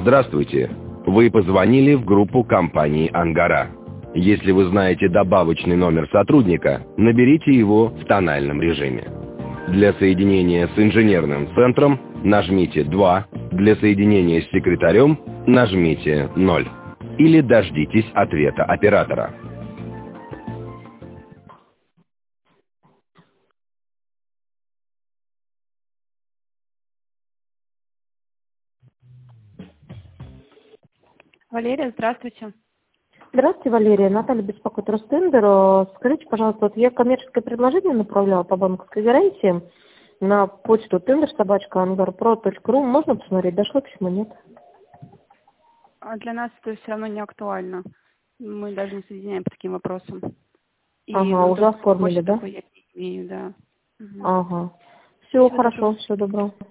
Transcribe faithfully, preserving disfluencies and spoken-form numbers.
Здравствуйте. Вы позвонили в группу компании «Ангара». Если вы знаете добавочный номер сотрудника, наберите его в тональном режиме. Для соединения с инженерным центром нажмите два, для соединения с секретарем нажмите ноль. Или дождитесь ответа оператора. Валерия, здравствуйте. Здравствуйте, Валерия. Наталья беспокоит Ростендер. Э, Скажите, пожалуйста, вот я коммерческое предложение направляла по банковской гарантии на почту тендер собачка ангарпро точка ру. Можно посмотреть? Дошло письмо? Нет? А Для нас это все равно не актуально. Мы даже не соединяем по таким вопросам. И Ага, ну, уже доступ к оформили, почте да? такой я не имею, да. Мгм. Ага. Все Всего доброго. хорошо, всего доброго.